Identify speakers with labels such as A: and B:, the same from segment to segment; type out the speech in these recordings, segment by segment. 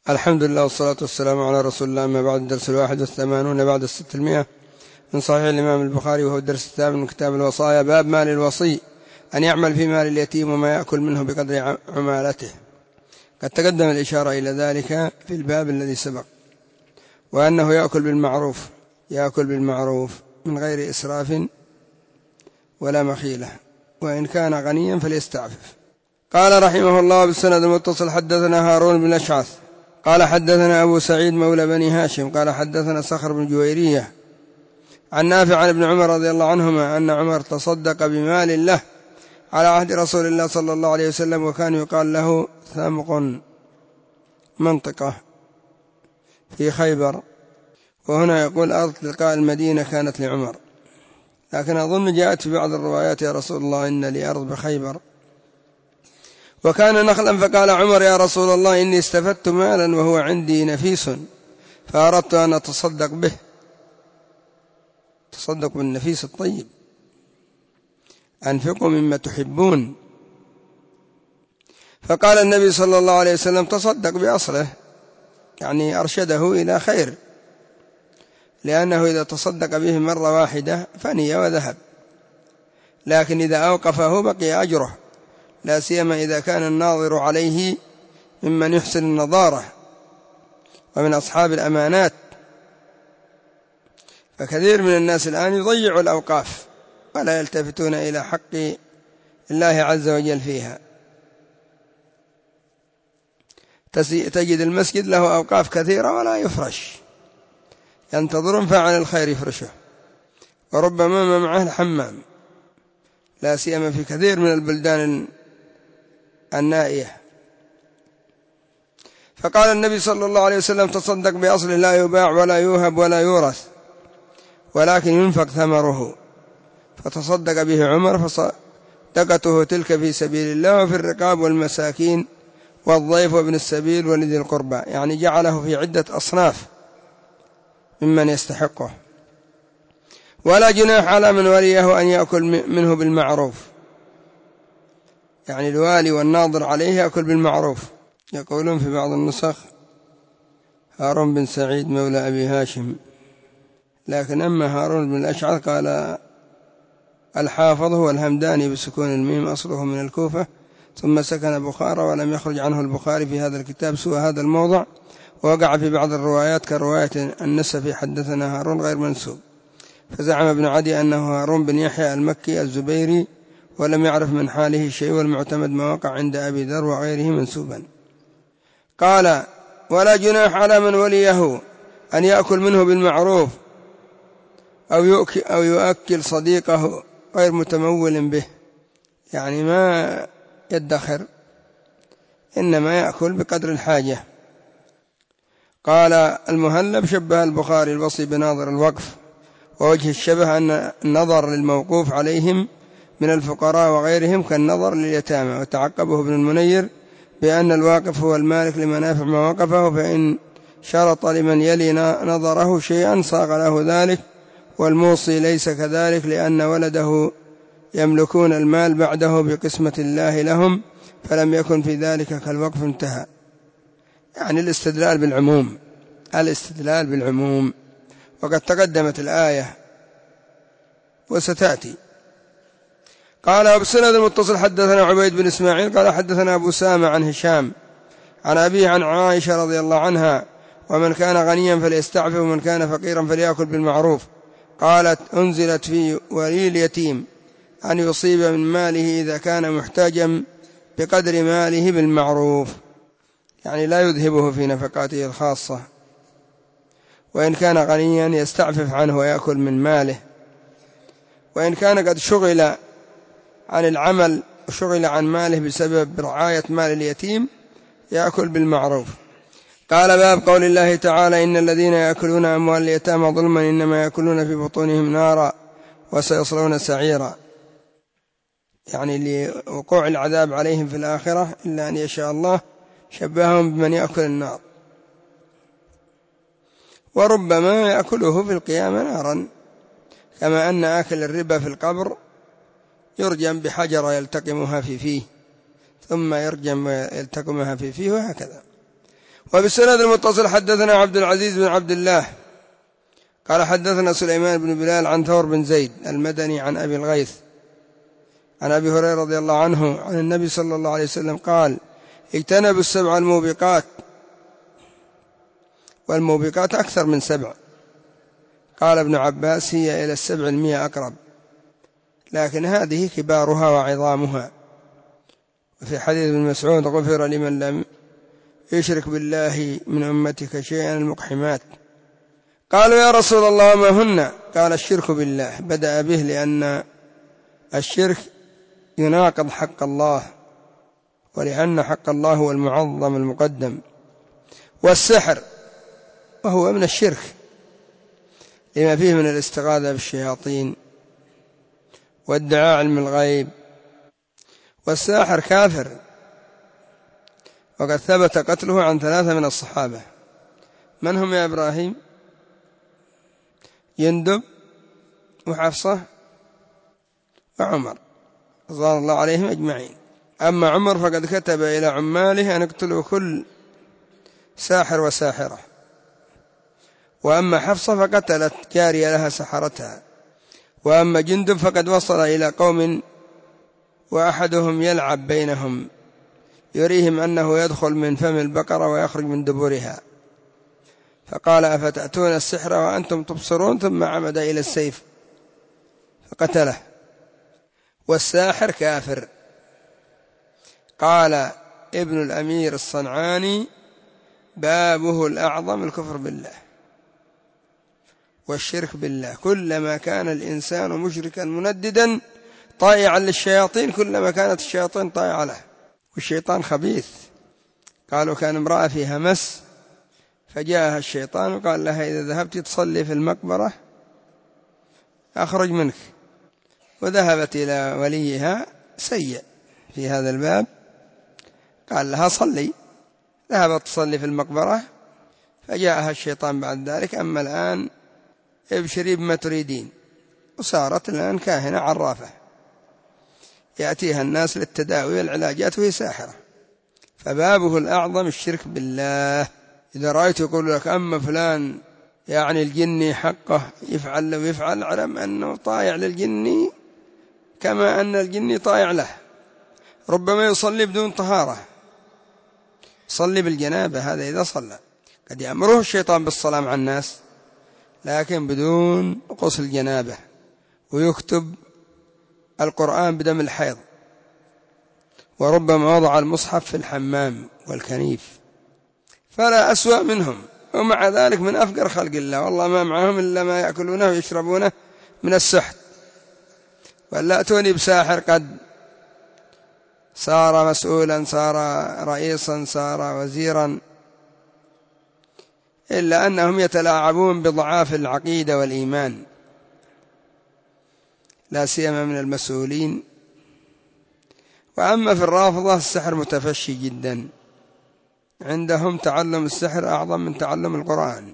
A: الحمد لله والصلاة والسلام على رسول الله. أما بعد، الدرس 81 بعد 600 من صحيح الإمام البخاري، وهو الدرس الثامن من كتاب الوصايا. باب مال الوصي أن يعمل في مال اليتيم وما يأكل منه بقدر عمالته. قد تقدم الإشارة إلى ذلك في الباب الذي سبق، وأنه يأكل بالمعروف من غير إسراف ولا مخيلة، وإن كان غنيا فليستعفف. قال رحمه الله بالسند المتصل: حدثنا هارون بن الأشعث قال حدثنا أبو سعيد مولى بني هاشم قال حدثنا صخر بن جويرية عن نافع عن ابن عمر رضي الله عنهما أن عمر تصدق بمال له على عهد رسول الله صلى الله عليه وسلم، وكان يقال له ثمق، منطقة في خيبر، وهنا يقول أرض تلقاء المدينة كانت لعمر، لكن أظن جاءت في بعض الروايات: يا رسول الله إن لي أرض بخيبر. وكان نخلا، فقال عمر: يا رسول الله إني استفدت مالا وهو عندي نفيس، فأردت أن أتصدق به. تصدق بالنفيس الطيب، أنفقوا مما تحبون. فقال النبي صلى الله عليه وسلم: تصدق بأصله، يعني أرشده إلى خير، لأنه إذا تصدق به مرة واحدة فني وذهب، لكن إذا أوقفه بقي أجره، لا سيما إذا كان الناظر عليه ممن يحسن النظارة ومن أصحاب الأمانات. فكثير من الناس الآن يضيعوا الأوقاف ولا يلتفتون إلى حق الله عز وجل فيها. تجد المسجد له أوقاف كثيرة ولا يفرش، ينتظرون فاعل الخير يفرشه، وربما ما معه الحمام، لا سيما في كثير من البلدان النائية. فقال النبي صلى الله عليه وسلم: تصدق بأصله، لا يباع ولا يوهب ولا يورث، ولكن ينفق ثمره. فتصدق به عمر، فصدقته تلك في سبيل الله، وفي الرقاب والمساكين والضيف وابن السبيل ولذي القربى، يعني جعله في عدة أصناف ممن يستحقه. ولا جناح على من وليه أن يأكل منه بالمعروف، يعني الوالي والناظر عليه يأكل بالمعروف. يقولون في بعض النسخ هارون بن سعيد مولى أبي هاشم، لكن أما هارون بن الأشعث قال الحافظ هو الهمداني بسكون الميم، أصله من الكوفة، ثم سكن بخارى، ولم يخرج عنه البخاري في هذا الكتاب سوى هذا الموضع، ووقع في بعض الروايات كرواية النسفي حدثنا هارون غير منسوب. فزعم ابن عدي أنه هارون بن يحيى المكي الزبيري، ولم يعرف من حاله شيء، والمعتمد ما وقع عند أبي ذر وغيره منسوبا. قال: ولا جناح على من وليه أن يأكل منه بالمعروف أو يؤكل صديقه غير متمول به، يعني ما يدخر، إنما يأكل بقدر الحاجة. قال المهلب: شبه البخاري الوصي بناظر الوقف، ووجه الشبه أن النظر للموقوف عليهم من الفقراء وغيرهم كالنظر لليتامى. وتعقبه ابن المنير بأن الواقف هو المالك لمنافع ما وقفه، فإن شرط لمن يلي نظره شيئا صاغ له ذلك، والموصي ليس كذلك، لأن ولده يملكون المال بعده بقسمة الله لهم، فلم يكن في ذلك كالوقف. انتهى. يعني الاستدلال بالعموم، وقد تقدمت الآية وستأتي. قال: وبسند المتصل حدثنا عبيد بن إسماعيل قال حدثنا أبو سامة عن هشام عن أبيه عن عائشة رضي الله عنها: ومن كان غنيا فليستعفف، ومن كان فقيرا فليأكل بالمعروف. قالت: أنزلت في ولي اليتيم أن يصيب من ماله إذا كان محتاجا بقدر ماله بالمعروف، يعني لا يذهبه في نفقاته الخاصة، وإن كان غنيا يستعفف عنه ويأكل من ماله، وإن كان قد شغل عن العمل وشغل عن ماله بسبب رعاية مال اليتيم يأكل بالمعروف. قال: باب قول الله تعالى: إن الذين يأكلون أموال اليتامى ظلما إنما يأكلون في بطونهم نارا وسيصلون سعيرا، يعني لوقوع العذاب عليهم في الآخرة، إلا أن يشاء الله شبههم بمن يأكل النار، وربما يأكله في القيامة نارا، كما أن آكل الربا في القبر يرجم بحجر يلتقمها في فيه، ثم يرجم ويلتقمها في فيه، وهكذا. وبالسند المتصل حدثنا عبد العزيز بن عبد الله قال حدثنا سليمان بن بلال عن ثور بن زيد المدني عن أبي الغيث عن أبي هريرة رضي الله عنه عن النبي صلى الله عليه وسلم قال اجتنبوا السبع الموبقات، والموبقات أكثر من 7. قال ابن عباس هي إلى 700 أقرب، لكن هذه كبارها وعظامها. وفي حديث ابن مسعود غفر لمن لم يشرك بالله من أمتك شيئا المقحمات. قالوا يا رسول الله ما هن؟ قال الشرك بالله، بدأ به لأن الشرك يناقض حق الله، ولأن حق الله هو المعظم المقدم. والسحر وهو من الشرك لما فيه من الاستغاثة بالشياطين وادعاء علم الغيب. والساحر كافر، وقد ثبت قتله عن 3 من الصحابة. من هم يا إبراهيم؟ جندب وحفصة وعمر رضوان الله عليهم أجمعين. أما عمر فقد كتب إلى عماله أن اقتلوا كل ساحر وساحرة، وأما حفصة فقتلت جارية لها سحرتها، وأما جندب فقد وصل إلى قوم وأحدهم يلعب بينهم يريهم أنه يدخل من فم البقرة ويخرج من دبرها، فقال أفتأتون السحر وأنتم تبصرون، ثم عمد إلى السيف فقتله. والساحر كافر. قال ابن الأمير الصنعاني بابه الأعظم الكفر بالله والشرك بالله. كلما كان الإنسان مشركا منددا طائعا للشياطين كلما كانت الشياطين طائعة له، والشيطان خبيث. قالوا كان امرأة فيها مس فجاءها الشيطان وقال لها إذا ذهبت تصلي في المقبرة أخرج منك، وذهبت إلى وليها سيء في هذا الباب قال لها صلي، ذهبت تصلي في المقبرة فجاءها الشيطان بعد ذلك أما الآن ابشري بما تريدين، وصارت الآن كاهنة عرافة يأتيها الناس للتداوي والعلاجات وهي ساحرة. فبابه الأعظم الشرك بالله. إذا رأيت يقول لك أما فلان يعني الجني حقه يفعل لو يفعل، علم أنه طائع للجني كما أن الجني طائع له. ربما يصلي بدون طهارة، صلي بالجنابة، هذا إذا صلى قد يأمره الشيطان بالصلاة مع الناس لكن بدون غسل جنابه، ويكتب القرآن بدم الحيض، وربما وضع المصحف في الحمام والكنيف، فلا أسوأ منهم، ومع ذلك من أفقر خلق الله، والله ما معهم إلا ما يأكلونه ويشربونه من السحت. ولا أتوني بساحر قد صار مسؤولا، صار رئيسا، صار وزيرا، إلا أنهم يتلاعبون بضعاف العقيدة والإيمان، لا سيما من المسؤولين. وأما في الرافضة السحر متفشي جدا، عندهم تعلم السحر أعظم من تعلم القرآن،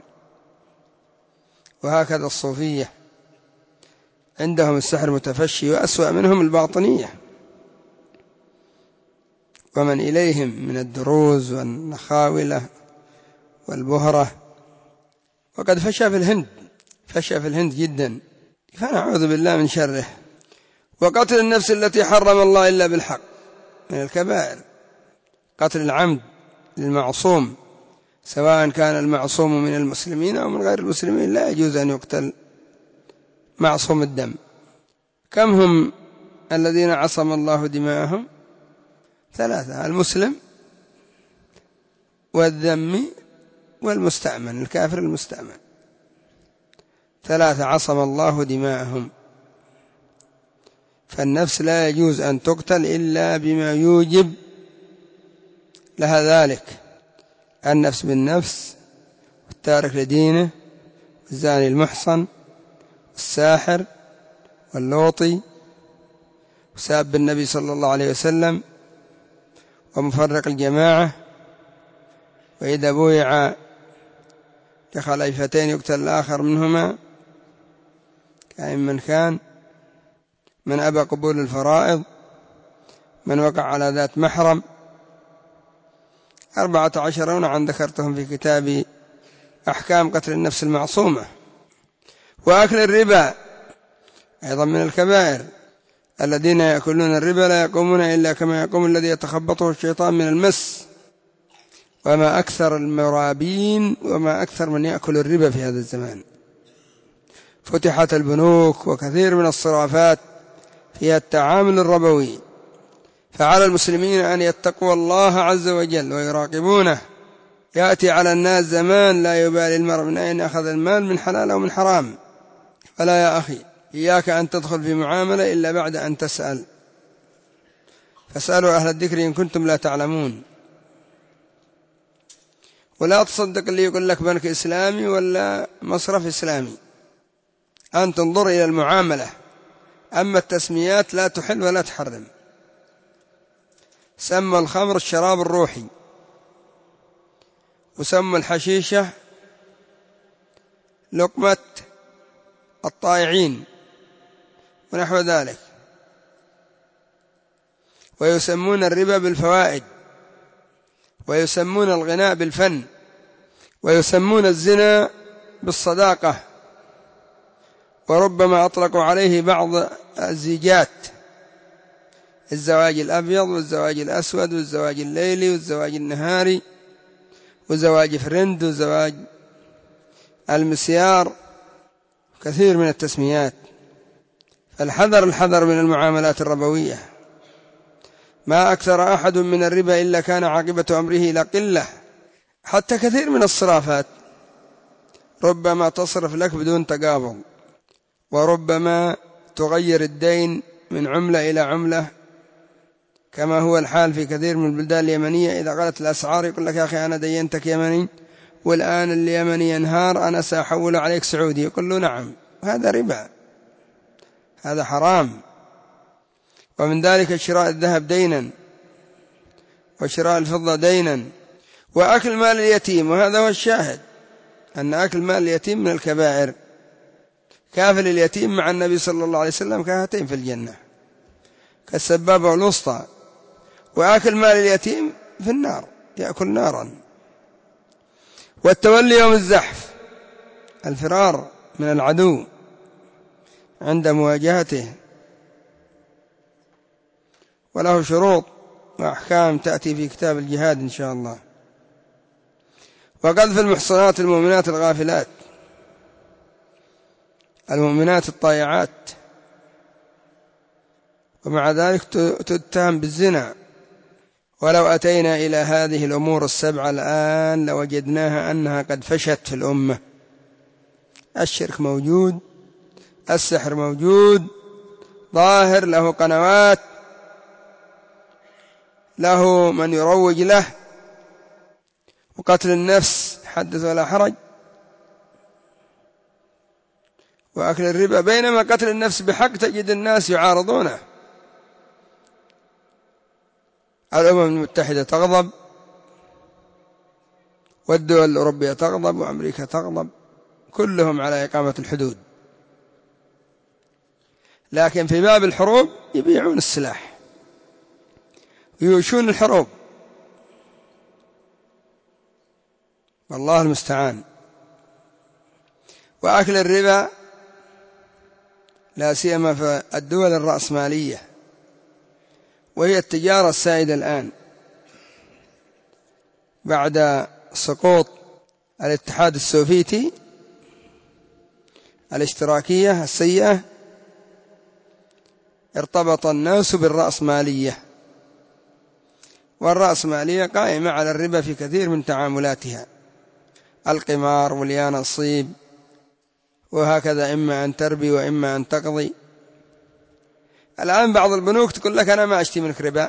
A: وهكذا الصوفية عندهم السحر متفشي، وأسوأ منهم الباطنية ومن إليهم من الدروز والنخاولة والبهرة. وقد فشى في الهند جدا، فنعوذ بالله من شره. وقتل النفس التي حرم الله إلا بالحق من الكبائر، قتل العمد للمعصوم سواء كان المعصوم من المسلمين أو من غير المسلمين، لا يجوز أن يقتل معصوم الدم. كم هم الذين عصم الله دماءهم؟ 3: المسلم والذمي والمستأمن، الكافر المستأمن، 3 عصم الله دماءهم. فالنفس لا يجوز أن تقتل إلا بما يوجب لها ذلك: النفس بالنفس، والتارك لدينه، والزاني المحصن، والساحر، واللوطي، وساب النبي صلى الله عليه وسلم، ومفرق الجماعة. وإذا بويع لخليفتين يقتل الآخر منهما كائن من كان، من أبى قبول الفرائض، من وقع على ذات محرم، 14 نوعا ذكرتهم في كتاب أحكام قتل النفس المعصومة. وأكل الربا أيضا من الكبائر. الذين يأكلون الربا لا يقومون إلا كما يقوم الذي يتخبطه الشيطان من المس. وما أكثر المرابين وما أكثر من يأكل الربا في هذا الزمان. فتحت البنوك وكثير من الصرافات فيها التعامل الربوي، فعلى المسلمين أن يتقوا الله عز وجل ويراقبونه. يأتي على الناس زمان لا يبالي المرء من أين أخذ المال، من حلال أو من حرام. فلا يا أخي، إياك أن تدخل في معاملة إلا بعد أن تسأل، فاسألوا أهل الذكر إن كنتم لا تعلمون. ولا تصدق اللي يقول لك بنك إسلامي ولا مصرف إسلامي، أن تنظر إلى المعاملة. أما التسميات لا تحل ولا تحرم. سمى الخمر الشراب الروحي، وسمى الحشيشة لقمة الطائعين ونحو ذلك. ويسمون الربا بالفوائد، ويسمون الغناء بالفن، ويسمون الزنا بالصداقة. وربما أطلقوا عليه بعض الزيجات: الزواج الأبيض والزواج الأسود والزواج الليلي والزواج النهاري وزواج فرند وزواج المسيار، كثير من التسميات. فالحذر الحذر من المعاملات الربوية. ما أكثر أحد من الربا إلا كان عاقبة أمره إلى قلة. حتى كثير من الصرافات ربما تصرف لك بدون تقابض، وربما تغير الدين من عملة إلى عملة، كما هو الحال في كثير من البلدان اليمنية. إذا قالت الأسعار يقول لك: يا أخي أنا دينتك يمني والآن اليمني ينهار، أنا سأحول عليك سعودي. يقول له: نعم. هذا ربا، هذا حرام. ومن ذلك شراء الذهب دينا، وشراء الفضة دينا، وأكل مال اليتيم. وهذا هو الشاهد، أن أكل مال اليتيم من الكبائر. كافل اليتيم مع النبي صلى الله عليه وسلم كهاتين في الجنة، كالسبابة والوسطى. وأكل مال اليتيم في النار، يأكل نارا. والتولي يوم الزحف، الفرار من العدو عند مواجهته، وله شروط وأحكام تأتي في كتاب الجهاد إن شاء الله. وقذف المحصنات المؤمنات الغافلات، المؤمنات الطائعات، ومع ذلك تتهم بالزنا. ولو أتينا إلى هذه الأمور السبعة الآن لوجدناها أنها قد فشت في الأمة. الشرك موجود، السحر موجود ظاهر، له قنوات، له من يروج له. وقتل النفس حدث ولا حرج. وأكل الربا، بينما قتل النفس بحق تجد الناس يعارضونه. الأمم المتحدة تغضب، والدول الأوروبية تغضب، وأمريكا تغضب، كلهم على إقامة الحدود. لكن في باب الحروب يبيعون السلاح ويوشون الحروب، والله المستعان. وأكل الربا لا سيما في الدول الرأسمالية، وهي التجارة السائدة الآن بعد سقوط الاتحاد السوفيتي، الاشتراكية السيئة. ارتبط الناس بالرأسمالية، والرأسمالية قائمة على الربا في كثير من تعاملاتها، القمار واليانصيب، وهكذا، إما أن تربي وإما أن تقضي. الآن بعض البنوك تقول لك: أنا ما أشتري منك ربا،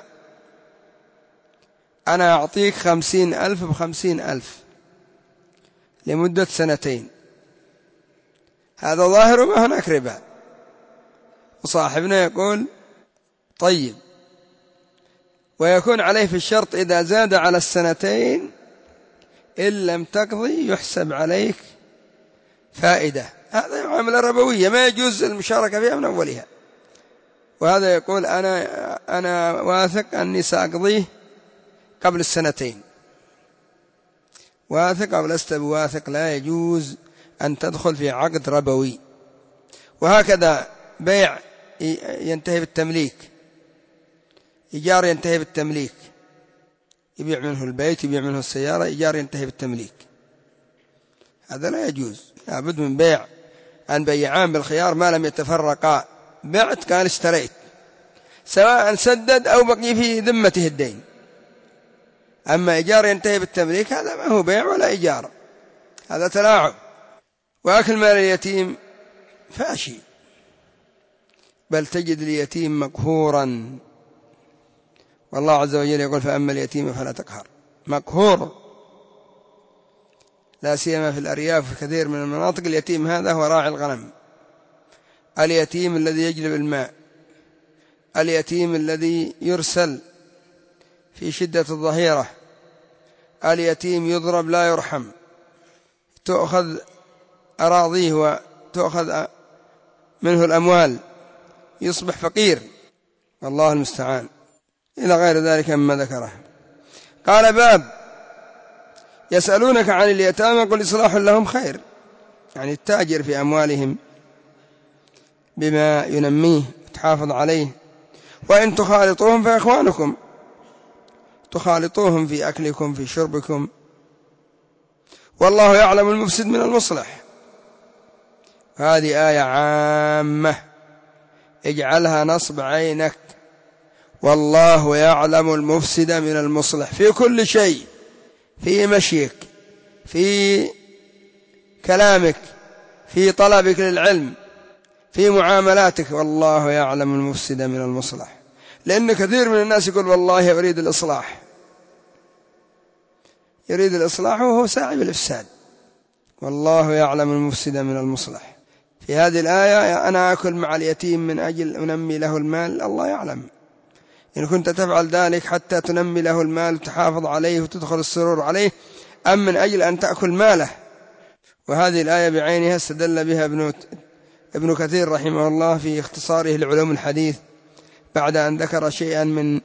A: أنا أعطيك 50,000 ب50,000 لمدة 2 هذا ظاهر ما هناك ربا. وصاحبنا يقول: طيب. ويكون عليه في الشرط إذا زاد على 2 إن لم تقضي يحسب عليك فائدة. هذا معاملة ربوية ما يجوز المشاركة فيها من أولها. وهذا يقول: أنا واثق أني سأقضيه قبل 2. واثق أو لست بواثق لا يجوز أن تدخل في عقد ربوي. وهكذا بيع ينتهي بالتمليك، إيجار ينتهي بالتمليك، يبيع منه البيت، يبيع منه السيارة، إيجار ينتهي بالتمليك، هذا لا يجوز. لابد من بيع، أن بيعان بالخيار ما لم يتفرقا. بعت كان اشتريت، سواء سدد أو بقي في ذمته الدين. أما إيجار ينتهي بالتمليك هذا ما هو بيع ولا إيجار، هذا تلاعب. وأكل مال اليتيم فاشي، بل تجد اليتيم مقهورا، والله عز وجل يقول فأما اليتيم فلا تقهر، مقهور، لا سيما في الأرياف في كثير من المناطق. اليتيم هذا هو راعي الغنم، اليتيم الذي يجلب الماء، اليتيم الذي يرسل في شدة الظهيرة، اليتيم يضرب لا يرحم، تؤخذ أراضيه وتؤخذ منه الأموال، يصبح فقير، والله المستعان، إلى غير ذلك مما ذكره. قال باب يسألونك عن اليتامى قل إصلاح لهم خير، يعني التاجر في أموالهم بما ينميه تحافظ عليه. وإن تخالطوهم فإخوانكم، تخالطوهم في أكلكم في شربكم، والله يعلم المفسد من المصلح. هذه آية عامة اجعلها نصب عينك، والله يعلم المفسد من المصلح في كل شيء، في مشيك، في كلامك، في طلبك للعلم، في معاملاتك، والله يعلم المفسد من المصلح. لأن كثير من الناس يقول والله يريد الإصلاح، يريد الإصلاح وهو ساعي بالإفساد، والله يعلم المفسد من المصلح. في هذه الآية أنا أكل مع اليتيم من أجل أنمي له المال، الله يعلم إن كنت تفعل ذلك حتى تنمي له المال وتحافظ عليه وتدخل السرور عليه، أم من أجل أن تأكل ماله. وهذه الآية بعينها استدل بها ابن كثير رحمه الله في اختصاره لعلوم الحديث، بعد أن ذكر شيئا من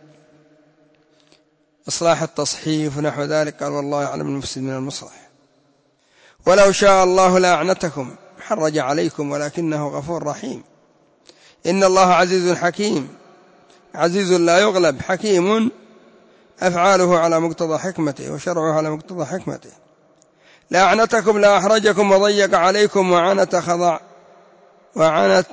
A: إصلاح التصحيف ونحو ذلك، قال والله يعلم المفسد من المصلح. ولو شاء الله لأعنتكم، حرج عليكم ولكنه غفور رحيم. إن الله عزيز حكيم، عزيز لا يغلب، حكيم أفعاله على مقتضى حكمته وشرعه على مقتضى حكمته. لأعنتكم لا أحرجكم وضيق عليكم وعنت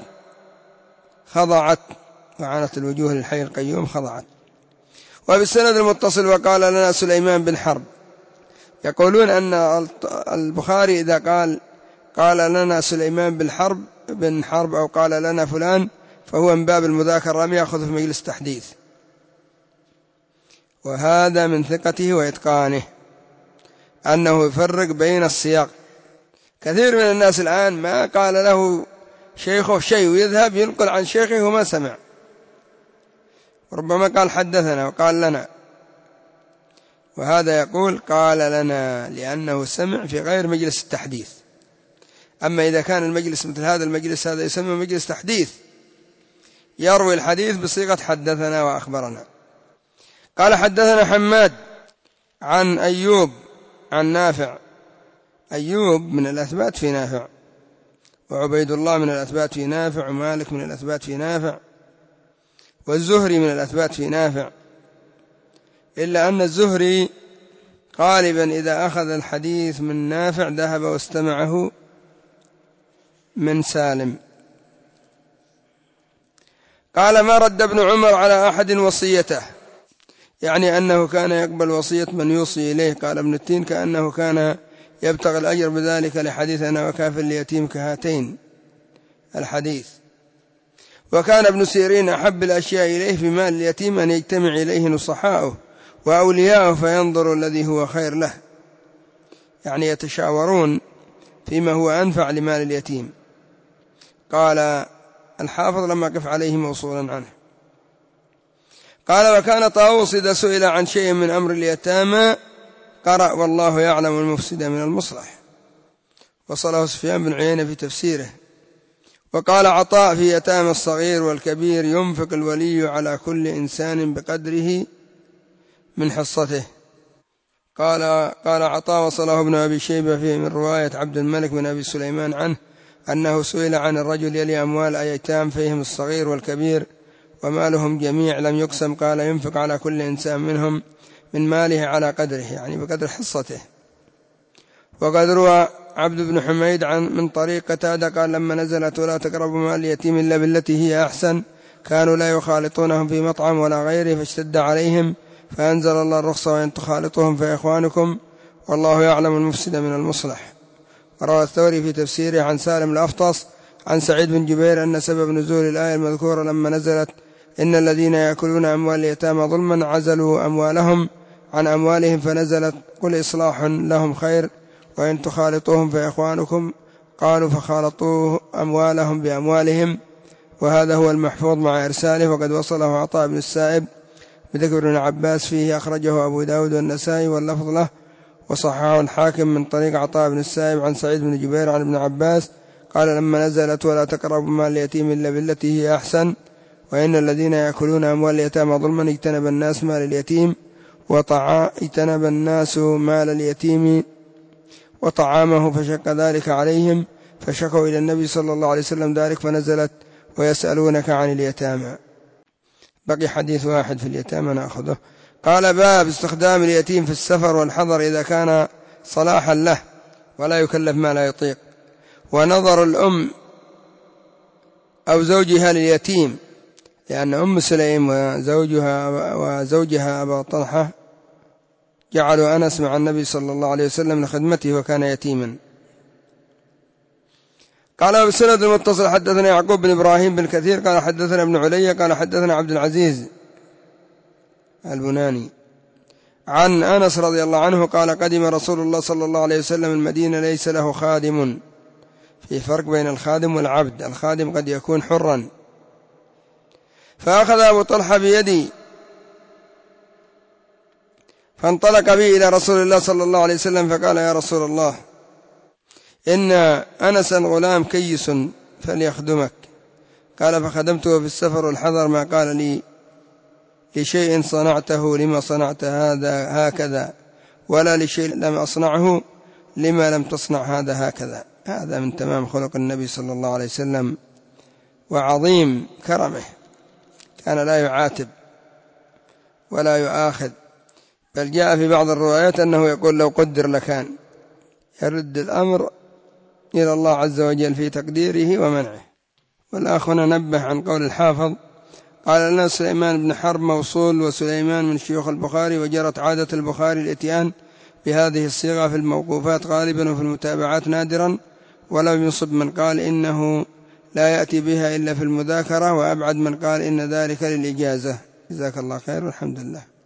A: خضعت الوجوه للحي القيوم خضعت. وبالسند المتصل وقال لنا سليمان بن حرب، يقولون أن البخاري إذا قال لنا سليمان بن حرب أو قال لنا فلان فهو من باب المذاكرة، لم يأخذ في مجلس تحديث، وهذا من ثقته وإتقانه أنه يفرق بين السياق. كثير من الناس الآن ما قال له شيخه شيء ويذهب ينقل عن شيخه وما سمع، ربما قال حدثنا وقال لنا، وهذا يقول قال لنا لأنه سمع في غير مجلس التحديث. أما إذا كان المجلس مثل هذا المجلس، هذا يسمى مجلس تحديث، يروي الحديث بصيغة حدثنا وأخبرنا. قال حدثنا حماد عن أيوب عن نافع، أيوب من الأثبات في نافع، وعبيد الله من الأثبات في نافع، ومالك من الأثبات في نافع، والزهري من الأثبات في نافع، إلا أن الزهري غالبا إذا أخذ الحديث من نافع ذهب واستمعه من سالم. قال ما رد ابن عمر على أحد وصيته، يعني أنه كان يقبل وصية من يوصي إليه. قال ابن التين كأنه كان يبتغي الأجر بذلك لحديثنا وكافل اليتيم كهاتين الحديث. وكان ابن سيرين أحب الأشياء إليه في مال اليتيم أن يجتمع إليه نصحاؤه وأولياؤه فينظر الذي هو خير له، يعني يتشاورون فيما هو أنفع لمال اليتيم. قال الحافظ لما قف عليه موصولا عنه. قال وكان طاووس إذا سئل عن شيء من أمر اليتامى قرأ والله يعلم المفسد من المصلح، وصله سفيان بن عيينة في تفسيره. وقال عطاء في يتامى الصغير والكبير ينفق الولي على كل إنسان بقدره من حصته. قال عطاء وصله ابن أبي شيبة فيه من رواية عبد الملك بن أبي سليمان عنه أنه سئل عن الرجل يلي أموال أيتام فيهم الصغير والكبير ومالهم جميع لم يقسم، قال ينفق على كل إنسان منهم من ماله على قدره، يعني بقدر حصته. وقد روى عبد بن حميد من طريق قتادة قال لما نزلت ولا تقربوا مال اليتيم إلا بالتي هي أحسن كانوا لا يخالطونهم في مطعم ولا غيره فاشتد عليهم فأنزل الله الرخصة وإن تخالطوهم فإخوانكم والله يعلم المفسد من المصلح. وروى الثوري في تفسيره عن سالم الأفطس عن سعيد بن جبير أن سبب نزول الآية المذكورة لما نزلت إن الذين يأكلون أموال اليتامى ظلما عزلوا أموالهم عن أموالهم فنزلت قل إصلاح لهم خير وإن تخالطوهم فإخوانكم قالوا فخالطوه أموالهم بأموالهم، وهذا هو المحفوظ مع إرساله. وقد وصله عطاء بن السائب بذكر ابن عباس فيه أخرجه أبو داود والنسائي واللفظ له وصححه الحاكم من طريق عطاء بن السائب عن سعيد بن جبير عن ابن عباس قال لما نزلت ولا تقربوا مال اليتيم إلا بالتي هي أحسن وإن الذين يأكلون أموال اليتامى ظلما اجتنب الناس مال اليتيم اجتنب الناس مال اليتيم وطعامه فشق ذلك عليهم فشكوا إلى النبي صلى الله عليه وسلم ذلك فنزلت ويسألونك عن اليتامى. بقي حديث واحد في اليتامى نأخذه. قال باب استخدام اليتيم في السفر والحضر إذا كان صلاحا له ولا يكلف ما لا يطيق. ونظر الأم أو زوجها لليتيم، لأن أم سليم وزوجها أبا طلحة جعلوا أنس مع النبي صلى الله عليه وسلم لخدمته وكان يتيما. قال بسند المتصل حدثنا يعقوب بن إبراهيم بن كثير قال حدثنا ابن علي قال حدثنا عبد العزيز البناني عن أنس رضي الله عنه قال قدم رسول الله صلى الله عليه وسلم المدينة ليس له خادم. في فرق بين الخادم والعبد، الخادم قد يكون حرا. فأخذ أبو طلحة بيدي فانطلق بي إلى رسول الله صلى الله عليه وسلم فقال يا رسول الله إن أنسا غلام كيس فليخدمك. قال فخدمته في السفر والحضر ما قال لي لشيء صنعته لما صنعت هذا هكذا ولا لشيء لم أصنعه لما لم تصنع هذا هكذا. هذا من تمام خلق النبي صلى الله عليه وسلم وعظيم كرمه، كان لا يعاتب ولا يؤاخذ، بل جاء في بعض الروايات أنه يقول لو قدر لكان، يرد الأمر إلى الله عز وجل في تقديره ومنعه. والآخر نبه عن قول الحافظ قال لنا سليمان بن حرب موصول وسليمان من شيوخ البخاري، وجرت عادة البخاري الاتيان بهذه الصيغة في الموقوفات غالبا وفي المتابعات نادرا، ولم يصب من قال إنه لا يأتي بها إلا في المذاكرة، وأبعد من قال إن ذلك للإجازة. جزاك الله خير والحمد لله.